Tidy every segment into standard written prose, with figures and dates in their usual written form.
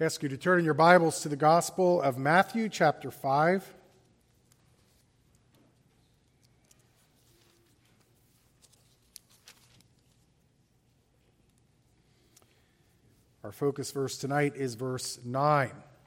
I ask you to turn in your Bibles to the Gospel of Matthew, chapter 5. Our focus verse tonight is verse 9.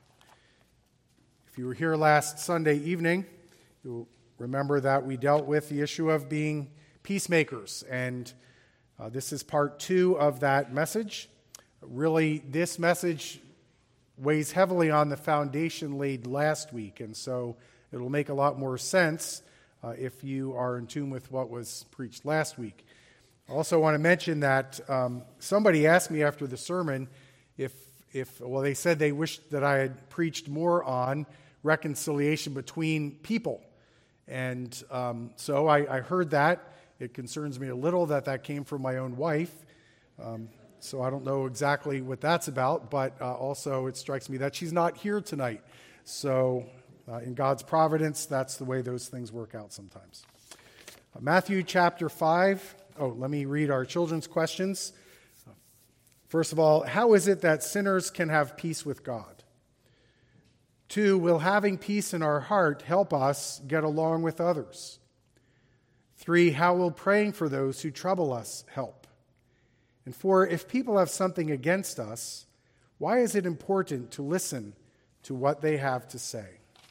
If you were here last Sunday evening, you'll remember that we dealt with the issue of being peacemakers, and this is part 2 of that message. Really, this message weighs heavily on the foundation laid last week, and so it'll make a lot more sense if you are in tune with what was preached last week. I also want to mention that somebody asked me after the sermon if they said they wished that I had preached more on reconciliation between people. And so I heard that. It concerns me a little that came from my own wife. So I don't know exactly what that's about, but also it strikes me that she's not here tonight. So in God's providence, that's the way those things work out sometimes. Matthew chapter 5. Let me read our children's questions. First of all, how is it that sinners can have peace with God? 2, will having peace in our heart help us get along with others? 3, how will praying for those who trouble us help? And 4, if people have something against us, why is it important to listen to what they have to say?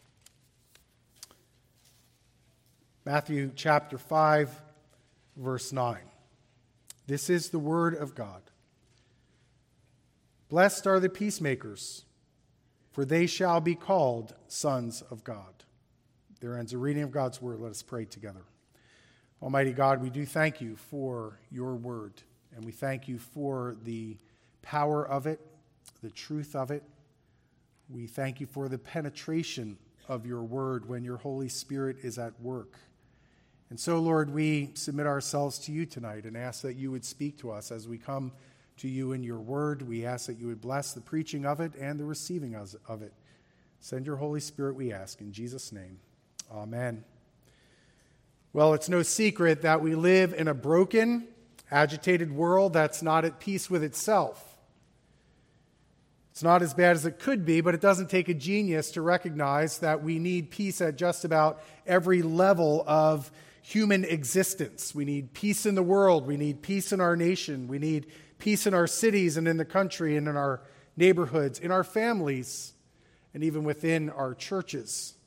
Matthew chapter 5, verse 9. This is the word of God. Blessed are the peacemakers, for they shall be called sons of God. There ends a reading of God's word. Let us pray together. Almighty God, we do thank you for your word. And we thank you for the power of it, the truth of it. We thank you for the penetration of your word when your Holy Spirit is at work. And so, Lord, we submit ourselves to you tonight and ask that you would speak to us as we come to you in your word. We ask that you would bless the preaching of it and the receiving of it. Send your Holy Spirit, we ask, in Jesus' name. Amen. Well, it's no secret that we live in a broken, agitated world that's not at peace with itself. It's not as bad as it could be, but it doesn't take a genius to recognize that we need peace at just about every level of human existence. We need peace in the world. We need peace in our nation. We need peace in our cities and in the country and in our neighborhoods, in our families, and even within our churches.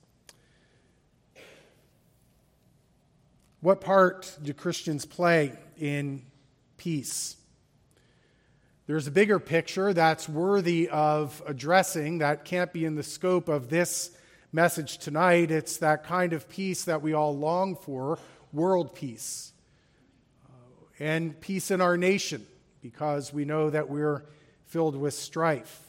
What part do Christians play in peace? There's a bigger picture that's worthy of addressing that can't be in the scope of this message tonight. It's that kind of peace that we all long for, world peace, and peace in our nation, because we know that we're filled with strife.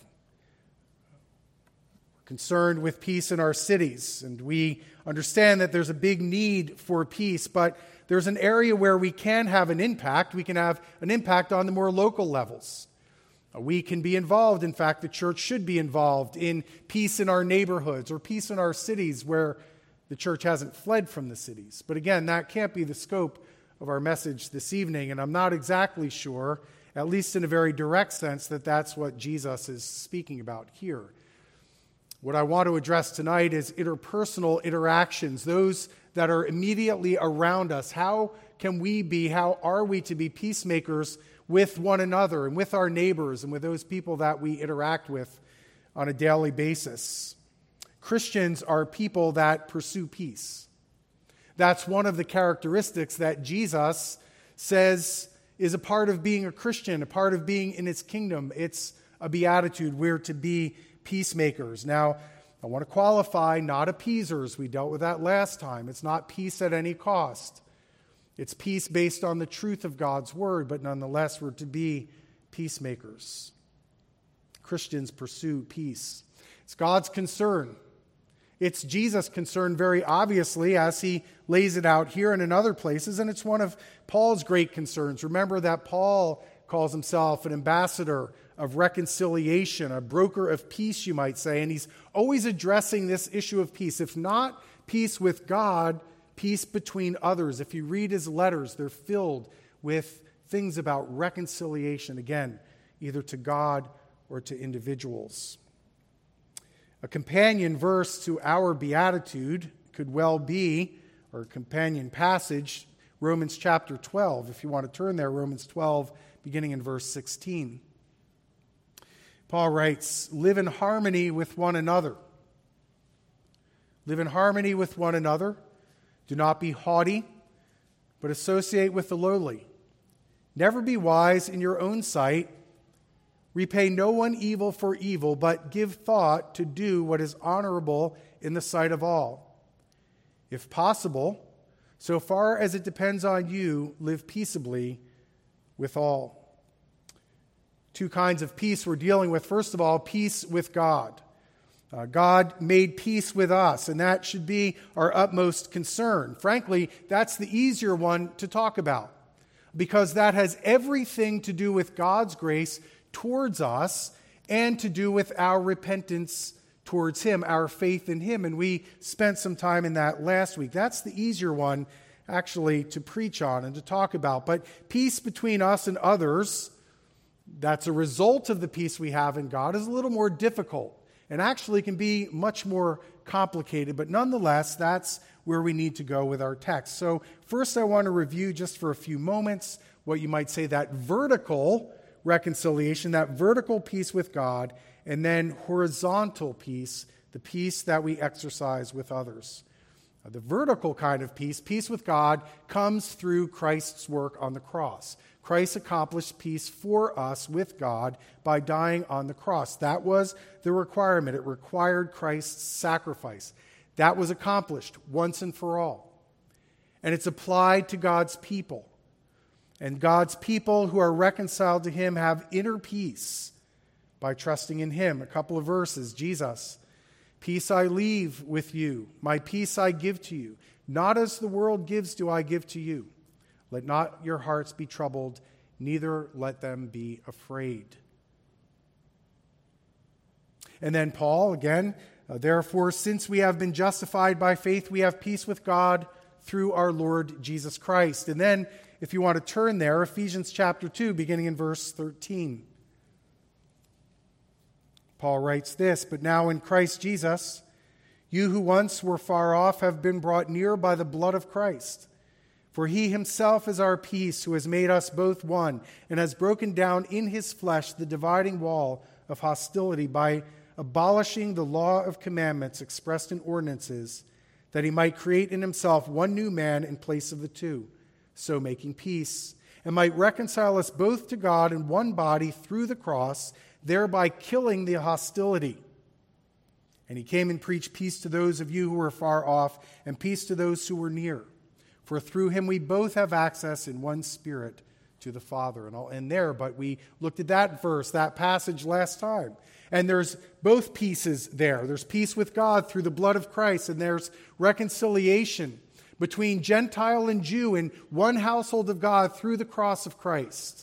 We're concerned with peace in our cities, and we understand that there's a big need for peace, but there's an area where we can have an impact. We can have an impact on the more local levels. We can be involved. In fact, the church should be involved in peace in our neighborhoods or peace in our cities where the church hasn't fled from the cities. But again, that can't be the scope of our message this evening, and I'm not exactly sure, at least in a very direct sense, that that's what Jesus is speaking about here. What I want to address tonight is interpersonal interactions, those that are immediately around us. How are we to be peacemakers with one another and with our neighbors and with those people that we interact with on a daily basis? Christians are people that pursue peace. That's one of the characteristics that Jesus says is a part of being a Christian, a part of being in his kingdom. It's a beatitude. We're to be peacemakers. Now, I want to qualify, not appeasers. We dealt with that last time. It's not peace at any cost. It's peace based on the truth of God's word, but nonetheless, we're to be peacemakers. Christians pursue peace. It's God's concern. It's Jesus' concern, very obviously, as he lays it out here and in other places, and it's one of Paul's great concerns. Remember that Paul calls himself an ambassador of reconciliation, a broker of peace, you might say, and he's always addressing this issue of peace. If not peace with God, peace between others. If you read his letters, they're filled with things about reconciliation, again, either to God or to individuals. A companion verse to our beatitude could well be, or a companion passage, Romans chapter 12. If you want to turn there, Romans 12, beginning in verse 16. Paul writes, "Live in harmony with one another. Live in harmony with one another. Do not be haughty, but associate with the lowly. Never be wise in your own sight. Repay no one evil for evil, but give thought to do what is honorable in the sight of all. If possible, so far as it depends on you, live peaceably with all." Two kinds of peace we're dealing with. First of all, peace with God. God made peace with us, and that should be our utmost concern. Frankly, that's the easier one to talk about, because that has everything to do with God's grace towards us and to do with our repentance towards Him, our faith in Him. And we spent some time in that last week. That's the easier one, actually, to preach on and to talk about. But peace between us and others, that's a result of the peace we have in God, is a little more difficult and actually can be much more complicated. But nonetheless, that's where we need to go with our text. So first I want to review just for a few moments what you might say that vertical reconciliation, that vertical peace with God, and then horizontal peace, the peace that we exercise with others. The vertical kind of peace, peace with God, comes through Christ's work on the cross. Christ accomplished peace for us with God by dying on the cross. That was the requirement. It required Christ's sacrifice. That was accomplished once and for all. And it's applied to God's people. And God's people who are reconciled to Him have inner peace by trusting in Him. A couple of verses. Jesus, "Peace I leave with you, my peace I give to you. Not as the world gives do I give to you. Let not your hearts be troubled, neither let them be afraid." And then Paul, again, "Therefore, since we have been justified by faith, we have peace with God through our Lord Jesus Christ." And then, if you want to turn there, Ephesians chapter 2, beginning in verse 13. Paul writes this, "But now in Christ Jesus, you who once were far off have been brought near by the blood of Christ. For He Himself is our peace, who has made us both one, and has broken down in His flesh the dividing wall of hostility by abolishing the law of commandments expressed in ordinances, that He might create in Himself one new man in place of the two, so making peace, and might reconcile us both to God in one body through the cross, thereby killing the hostility. And He came and preached peace to those of you who were far off, and peace to those who were near. For through Him we both have access in one Spirit to the Father." And I'll end there, but we looked at that verse, that passage last time. And there's both pieces there. There's peace with God through the blood of Christ, and there's reconciliation between Gentile and Jew in one household of God through the cross of Christ.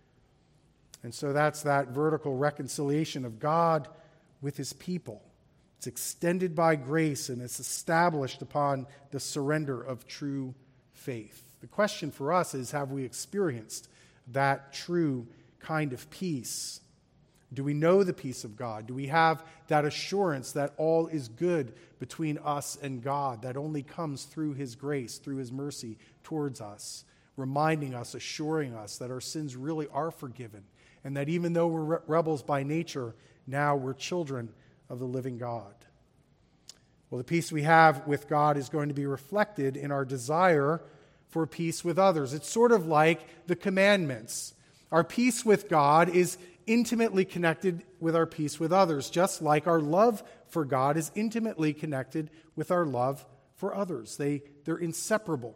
And so that's that vertical reconciliation of God with His people. It's extended by grace, and it's established upon the surrender of true faith. The question for us is, have we experienced that true kind of peace? Do we know the peace of God? Do we have that assurance that all is good between us and God, that only comes through His grace, through His mercy towards us, reminding us, assuring us that our sins really are forgiven, and that even though we're rebels by nature, now we're children of the living God? Well, the peace we have with God is going to be reflected in our desire for peace with others. It's sort of like the commandments. Our peace with God is intimately connected with our peace with others, just like our love for God is intimately connected with our love for others. They're inseparable.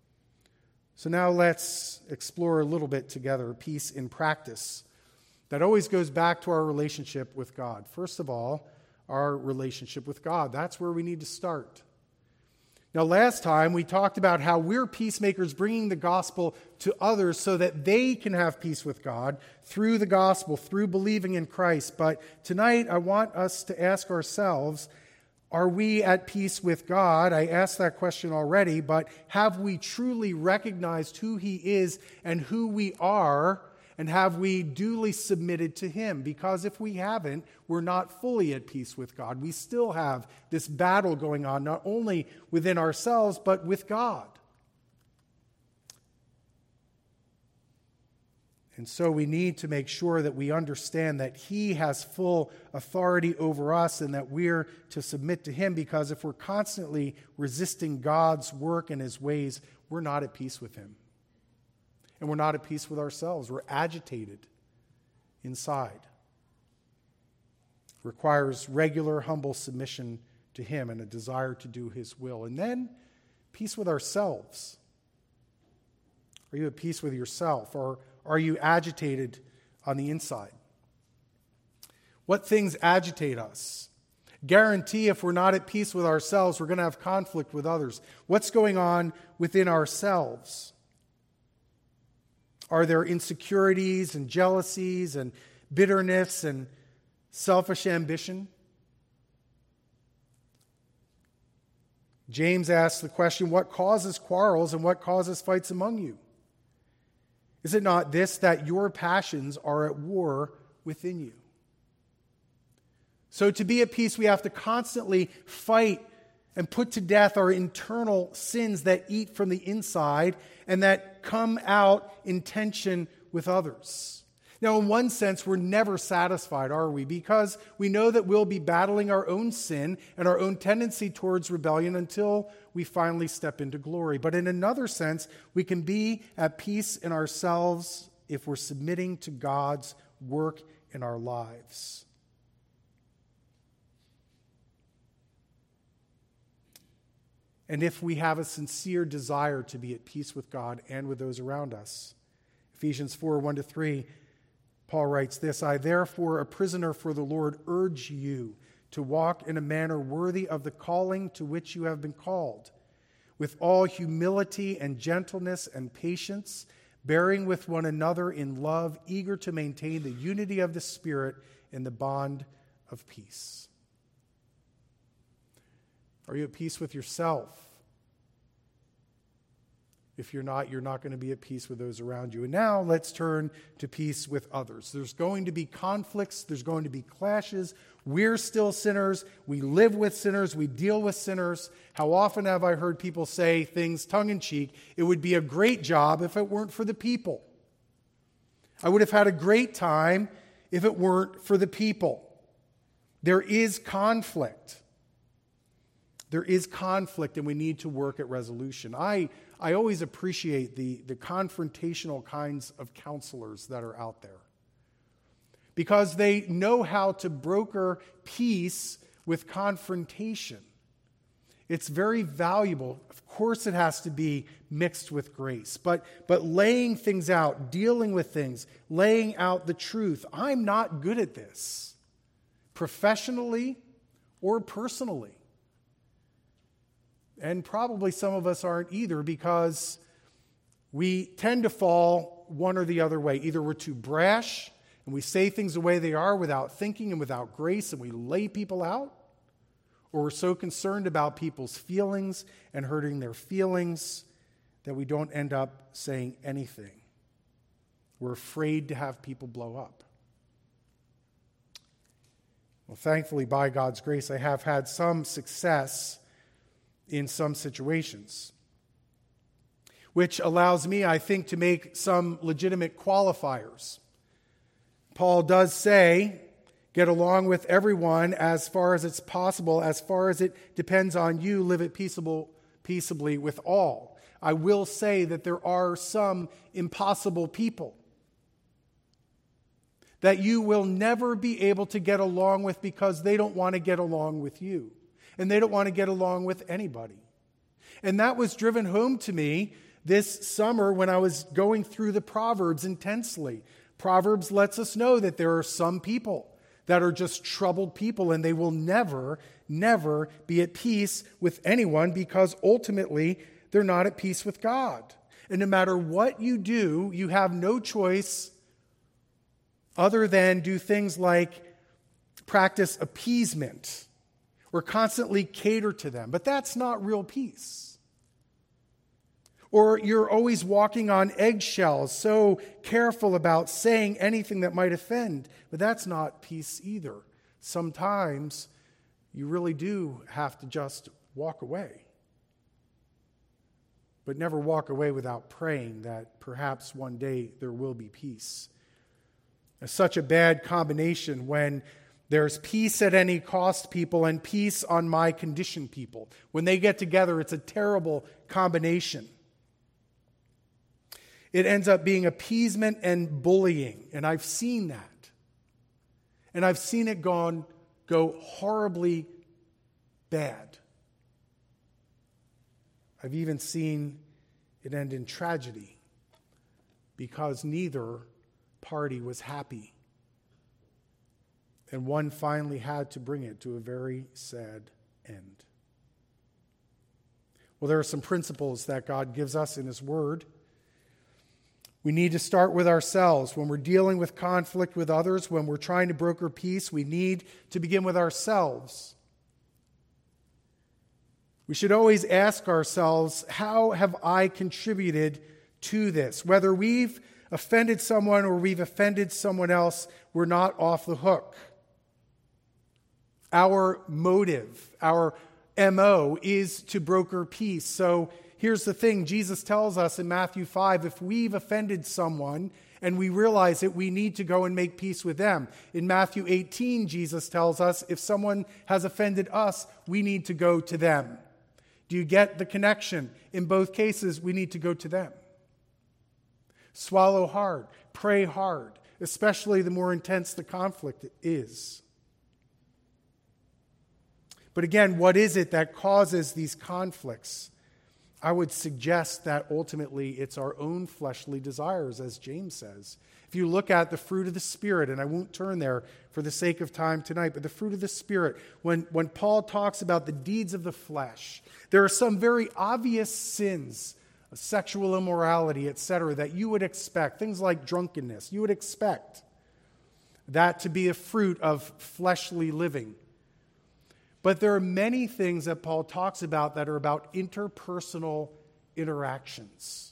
So now let's explore a little bit together peace in practice. That always goes back to our relationship with God. First of all, our relationship with God. That's where we need to start. Now, last time we talked about how we're peacemakers bringing the gospel to others so that they can have peace with God through the gospel, through believing in Christ. But tonight I want us to ask ourselves, are we at peace with God? I asked that question already, but have we truly recognized who He is and who we are, And have we duly submitted to him? Because if we haven't, we're not fully at peace with God. We still have this battle going on, not only within ourselves, but with God. And so we need to make sure that we understand that he has full authority over us and that we're to submit to him, because if we're constantly resisting God's work and his ways, we're not at peace with him. And we're not at peace with ourselves. We're agitated inside. It requires regular, humble submission to him and a desire to do his will. And then peace with ourselves. Are you at peace with yourself? Or are you agitated on the inside? What things agitate us? Guarantee if we're not at peace with ourselves, we're going to have conflict with others. What's going on within ourselves? Are there insecurities and jealousies and bitterness and selfish ambition? James asks the question, what causes quarrels and what causes fights among you? Is it not this, that your passions are at war within you? So to be at peace, we have to constantly fight and put to death our internal sins that eat from the inside and that come out in tension with others. Now, in one sense, we're never satisfied, are we? Because we know that we'll be battling our own sin and our own tendency towards rebellion until we finally step into glory. But in another sense, we can be at peace in ourselves if we're submitting to God's work in our lives. And if we have a sincere desire to be at peace with God and with those around us. Ephesians 4, 1-3, Paul writes this, I therefore, a prisoner for the Lord, urge you to walk in a manner worthy of the calling to which you have been called, with all humility and gentleness and patience, bearing with one another in love, eager to maintain the unity of the Spirit in the bond of peace. Are you at peace with yourself? If you're not going to be at peace with those around you. And now let's turn to peace with others. There's going to be conflicts. There's going to be clashes. We're still sinners. We live with sinners. We deal with sinners. How often have I heard people say things tongue-in-cheek, it would be a great job if it weren't for the people. I would have had a great time if it weren't for the people. There is conflict. There is conflict, and we need to work at resolution. I always appreciate the confrontational kinds of counselors that are out there, because they know how to broker peace with confrontation. It's very valuable. Of course, it has to be mixed with grace, but laying things out, dealing with things, laying out the truth. I'm not good at this, professionally or personally. And probably some of us aren't either, because we tend to fall one or the other way. Either we're too brash and we say things the way they are without thinking and without grace, and we lay people out, or we're so concerned about people's feelings and hurting their feelings that we don't end up saying anything. We're afraid to have people blow up. Well, thankfully, by God's grace, I have had some success in some situations, which allows me, I think, to make some legitimate qualifiers. Paul does say, get along with everyone as far as it's possible, as far as it depends on you, live at peaceably with all. I will say that there are some impossible people that you will never be able to get along with because they don't want to get along with you. And they don't want to get along with anybody. And that was driven home to me this summer when I was going through the Proverbs intensely. Proverbs lets us know that there are some people that are just troubled people, and they will never, never be at peace with anyone, because ultimately they're not at peace with God. And no matter what you do, you have no choice other than do things like practice appeasement or constantly cater to them. But that's not real peace. Or you're always walking on eggshells, so careful about saying anything that might offend. But that's not peace either. Sometimes you really do have to just walk away. But never walk away without praying that perhaps one day there will be peace. It's such a bad combination when there's peace at any cost people and peace on my condition people. When they get together, it's a terrible combination. It ends up being appeasement and bullying, and I've seen that. And I've seen it go horribly bad. I've even seen it end in tragedy because neither party was happy. And one finally had to bring it to a very sad end. Well, there are some principles that God gives us in His Word. We need to start with ourselves. When we're dealing with conflict with others, when we're trying to broker peace, we need to begin with ourselves. We should always ask ourselves, how have I contributed to this? Whether we've offended someone or we've offended someone else, we're not off the hook. Our motive, our MO is to broker peace. So here's the thing. Jesus tells us in Matthew 5, if we've offended someone and we realize it, we need to go and make peace with them. In Matthew 18, Jesus tells us if someone has offended us, we need to go to them. Do you get the connection? In both cases, we need to go to them. Swallow hard. Pray hard, especially the more intense the conflict is. But again, what is it that causes these conflicts? I would suggest that ultimately it's our own fleshly desires, as James says. If you look at the fruit of the Spirit, and I won't turn there for the sake of time tonight, but the fruit of the Spirit, when Paul talks about the deeds of the flesh, there are some very obvious sins, sexual immorality, etc., that you would expect, things like drunkenness. You would expect that to be a fruit of fleshly living. But there are many things that Paul talks about that are about interpersonal interactions.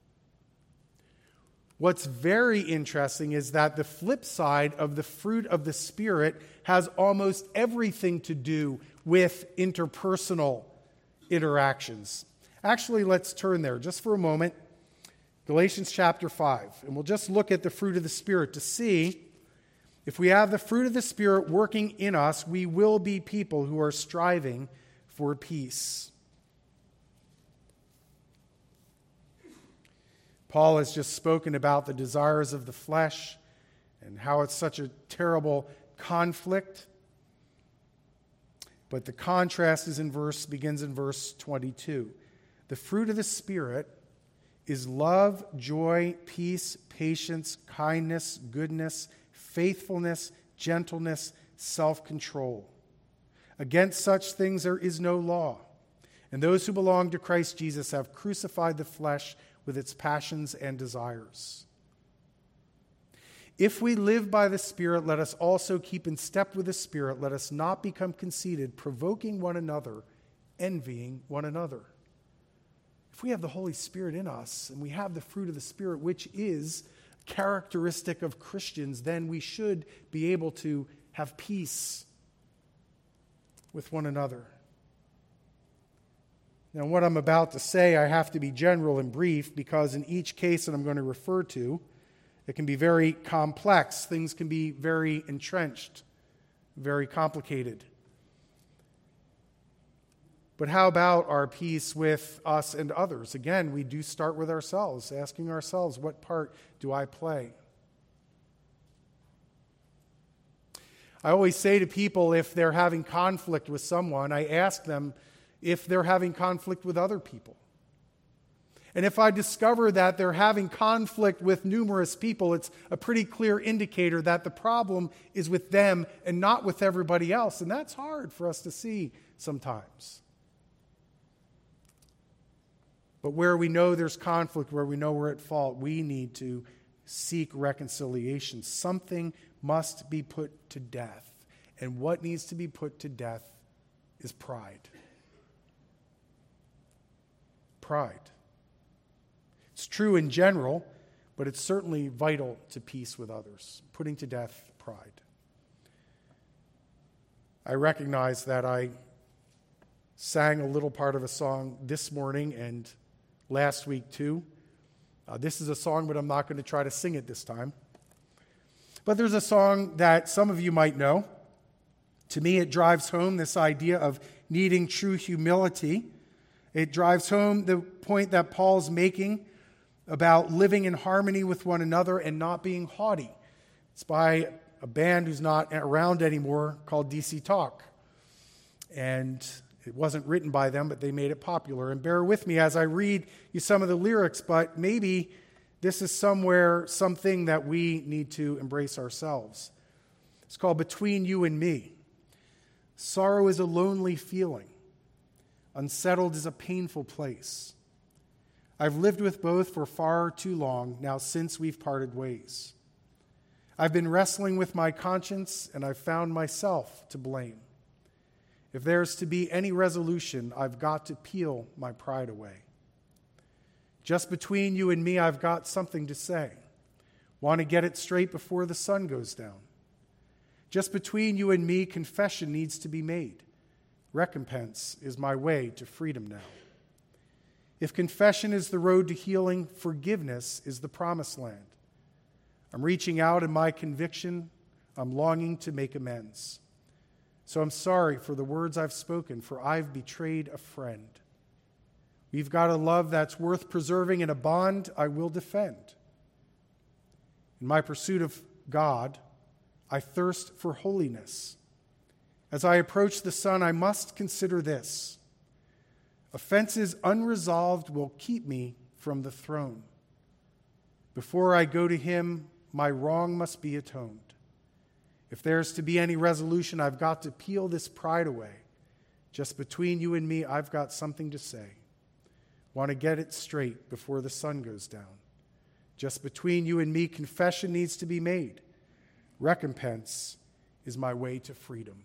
What's very interesting is that the flip side of the fruit of the Spirit has almost everything to do with interpersonal interactions. Actually, let's turn there just for a moment. Galatians chapter 5. And we'll just look at the fruit of the Spirit to see if we have the fruit of the Spirit working in us, we will be people who are striving for peace. Paul has just spoken about the desires of the flesh and how it's such a terrible conflict. But the contrast begins in verse 22. The fruit of the Spirit is love, joy, peace, patience, kindness, goodness, faithfulness, gentleness, self-control. Against such things there is no law. And those who belong to Christ Jesus have crucified the flesh with its passions and desires. If we live by the Spirit, let us also keep in step with the Spirit. Let us not become conceited, provoking one another, envying one another. If we have the Holy Spirit in us and we have the fruit of the Spirit, which is characteristic of Christians, then we should be able to have peace with one another. Now, what I'm about to say, I have to be general and brief because in each case that I'm going to refer to, it can be very complex. Things can be very entrenched, very complicated. But how about our peace with us and others? Again, we do start with ourselves, asking ourselves, what part do I play? I always say to people, if they're having conflict with someone, I ask them if they're having conflict with other people. And if I discover that they're having conflict with numerous people, it's a pretty clear indicator that the problem is with them and not with everybody else. And that's hard for us to see sometimes. But where we know there's conflict, where we know we're at fault, we need to seek reconciliation. Something must be put to death. And what needs to be put to death is pride. Pride. It's true in general, but it's certainly vital to peace with others, putting to death pride. I recognize that I sang a little part of a song this morning and last week too. This is a song, but I'm not going to try to sing it this time. But there's a song that some of you might know. To me, it drives home this idea of needing true humility. It drives home the point that Paul's making about living in harmony with one another and not being haughty. It's by a band who's not around anymore called DC Talk. And it wasn't written by them, but they made it popular. And bear with me as I read you some of the lyrics, but maybe this is something that we need to embrace ourselves. It's called Between You and Me. Sorrow is a lonely feeling. Unsettled is a painful place. I've lived with both for far too long now since we've parted ways. I've been wrestling with my conscience, and I've found myself to blame. If there's to be any resolution, I've got to peel my pride away. Just between you and me, I've got something to say. Want to get it straight before the sun goes down. Just between you and me, confession needs to be made. Recompense is my way to freedom now. If confession is the road to healing, forgiveness is the promised land. I'm reaching out in my conviction. I'm longing to make amends. So I'm sorry for the words I've spoken, for I've betrayed a friend. We've got a love that's worth preserving, and a bond I will defend. In my pursuit of God, I thirst for holiness. As I approach the sun, I must consider this. Offenses unresolved will keep me from the throne. Before I go to him, my wrong must be atoned. If there's to be any resolution, I've got to peel this pride away. Just between you and me, I've got something to say. Want to get it straight before the sun goes down. Just between you and me, confession needs to be made. Recompense is my way to freedom.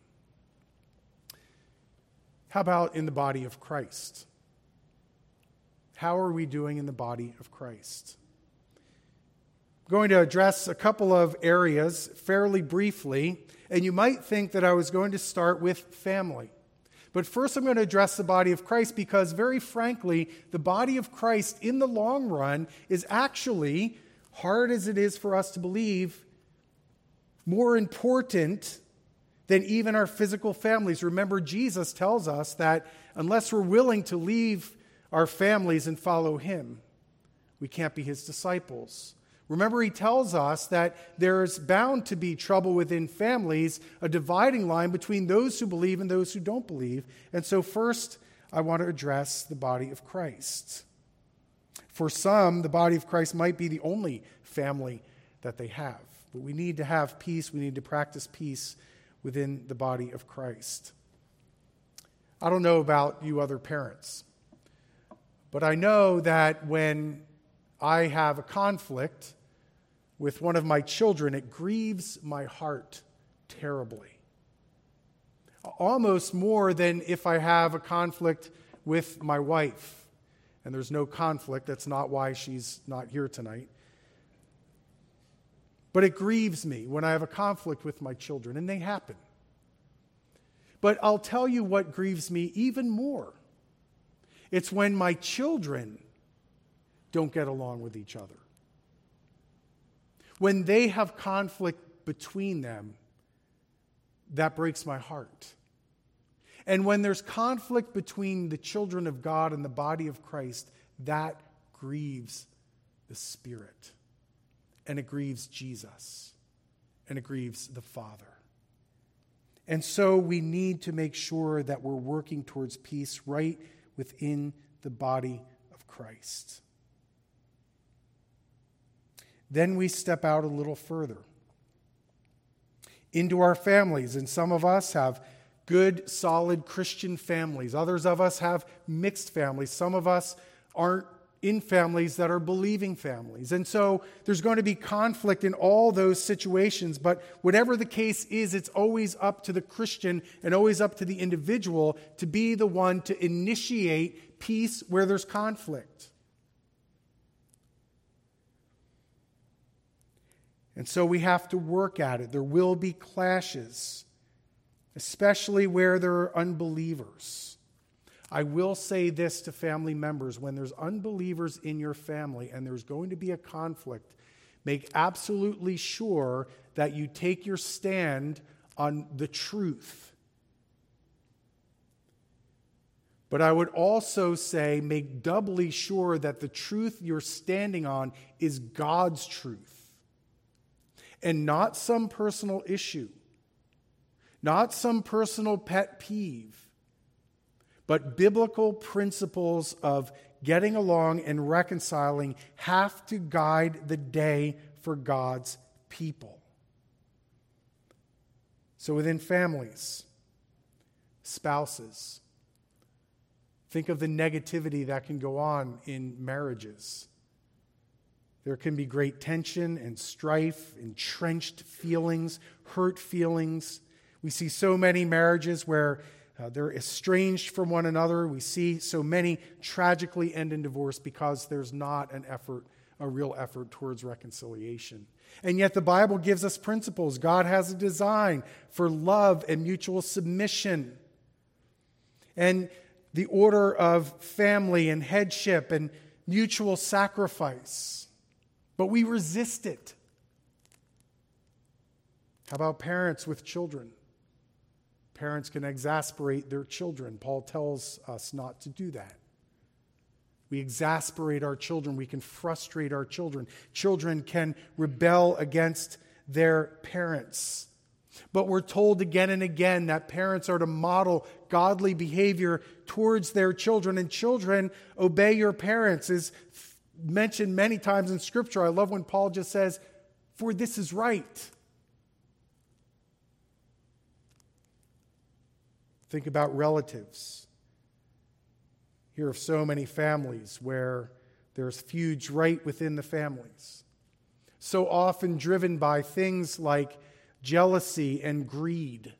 How about in the body of Christ? How are we doing in the body of Christ? I'm going to address a couple of areas fairly briefly, and you might think that I was going to start with family. But first I'm going to address the body of Christ because, very frankly, the body of Christ in the long run is actually, hard as it is for us to believe, more important than even our physical families. Remember, Jesus tells us that unless we're willing to leave our families and follow him, we can't be his disciples. Remember, he tells us that there's bound to be trouble within families, a dividing line between those who believe and those who don't believe. And so first, I want to address the body of Christ. For some, the body of Christ might be the only family that they have. But we need to have peace. We need to practice peace within the body of Christ. I don't know about you other parents, but I know that when I have a conflict with one of my children, it grieves my heart terribly. Almost more than if I have a conflict with my wife. And there's no conflict. That's not why she's not here tonight. But it grieves me when I have a conflict with my children, and they happen. But I'll tell you what grieves me even more. It's when my children don't get along with each other. When they have conflict between them, that breaks my heart. And when there's conflict between the children of God and the body of Christ, that grieves the Spirit. And it grieves Jesus. And it grieves the Father. And so we need to make sure that we're working towards peace right within the body of Christ. Then we step out a little further into our families. And some of us have good, solid Christian families. Others of us have mixed families. Some of us aren't in families that are believing families. And so there's going to be conflict in all those situations. But whatever the case is, it's always up to the Christian and always up to the individual to be the one to initiate peace where there's conflict. And so we have to work at it. There will be clashes, especially where there are unbelievers. I will say this to family members: when there's unbelievers in your family and there's going to be a conflict, make absolutely sure that you take your stand on the truth. But I would also say make doubly sure that the truth you're standing on is God's truth and not some personal issue, not some personal pet peeve, but biblical principles of getting along and reconciling have to guide the day for God's people. So within families, spouses, think of the negativity that can go on in marriages. There can be great tension and strife, entrenched feelings, hurt feelings. We see so many marriages where they're estranged from one another. We see so many tragically end in divorce because there's not a real effort towards reconciliation. And yet the Bible gives us principles. God has a design for love and mutual submission, and the order of family and headship and mutual sacrifice. But we resist it. How about parents with children? Parents can exasperate their children. Paul tells us not to do that. We exasperate our children. We can frustrate our children. Children can rebel against their parents. But we're told again and again that parents are to model godly behavior towards their children. And children, obey your parents is mentioned many times in Scripture. I love when Paul just says, "For this is right." Think about relatives. Hear of so many families where there's feuds right within the families. So often driven by things like jealousy and greed.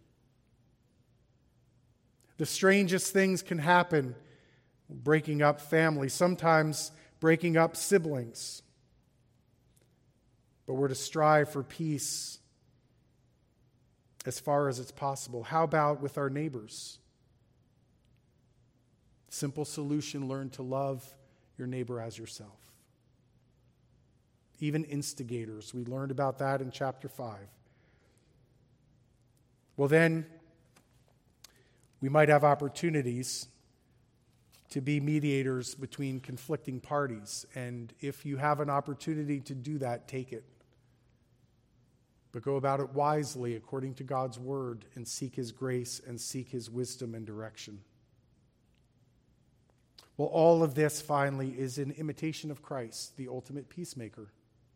The strangest things can happen breaking up families, sometimes breaking up siblings. But we're to strive for peace as far as it's possible. How about with our neighbors? Simple solution: learn to love your neighbor as yourself. Even instigators, we learned about that in chapter 5. Well, then, we might have opportunities to be mediators between conflicting parties. And if you have an opportunity to do that, take it. But go about it wisely according to God's word and seek His grace and seek His wisdom and direction. Well, all of this finally is an imitation of Christ, the ultimate peacemaker.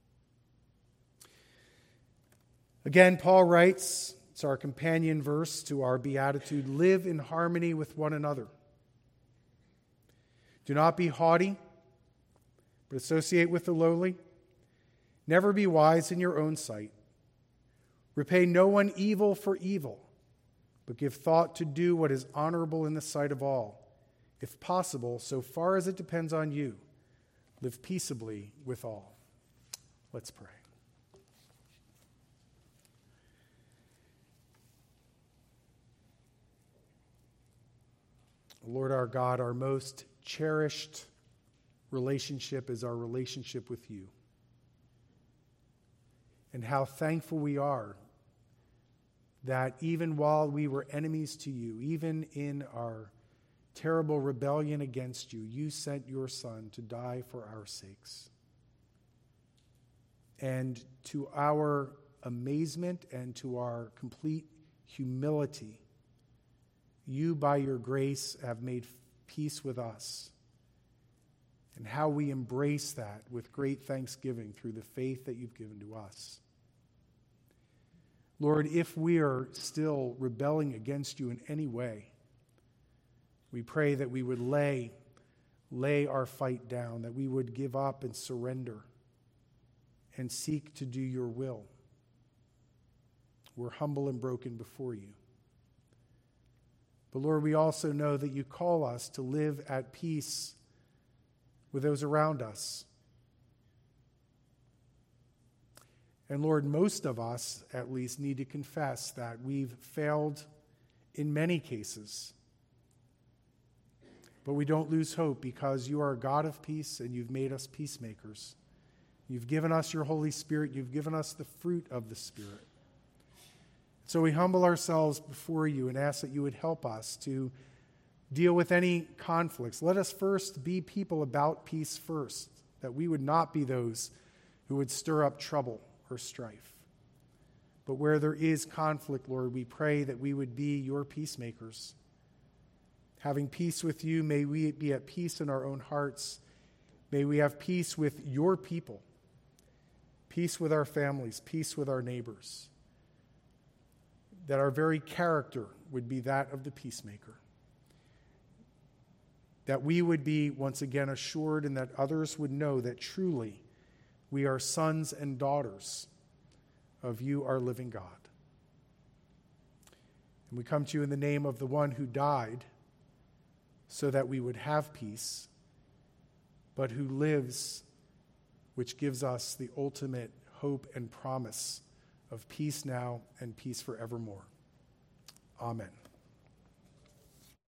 Again, Paul writes, it's our companion verse to our beatitude: live in harmony with one another. Do not be haughty, but associate with the lowly. Never be wise in your own sight. Repay no one evil for evil, but give thought to do what is honorable in the sight of all. If possible, so far as it depends on you, live peaceably with all. Let's pray. Lord our God, our most cherished relationship is our relationship with you. And how thankful we are that even while we were enemies to you, even in our terrible rebellion against you, you sent your Son to die for our sakes. And to our amazement and to our complete humility, you, by your grace, have made peace with us. And how we embrace that with great thanksgiving through the faith that you've given to us. Lord, if we are still rebelling against you in any way, we pray that we would lay our fight down, that we would give up and surrender and seek to do your will. We're humble and broken before you. But Lord, we also know that you call us to live at peace with those around us. And Lord, most of us, at least, need to confess that we've failed in many cases. But we don't lose hope because you are a God of peace and you've made us peacemakers. You've given us your Holy Spirit. You've given us the fruit of the Spirit. So we humble ourselves before you and ask that you would help us to deal with any conflicts. Let us first be people about peace first, that we would not be those who would stir up trouble or strife. But where there is conflict, Lord, we pray that we would be your peacemakers. Having peace with you, may we be at peace in our own hearts. May we have peace with your people, peace with our families, peace with our neighbors. That our very character would be that of the peacemaker. That we would be once again assured and that others would know that truly we are sons and daughters of you, our living God. And we come to you in the name of the one who died so that we would have peace, but who lives, which gives us the ultimate hope and promise of peace now and peace forevermore. Amen.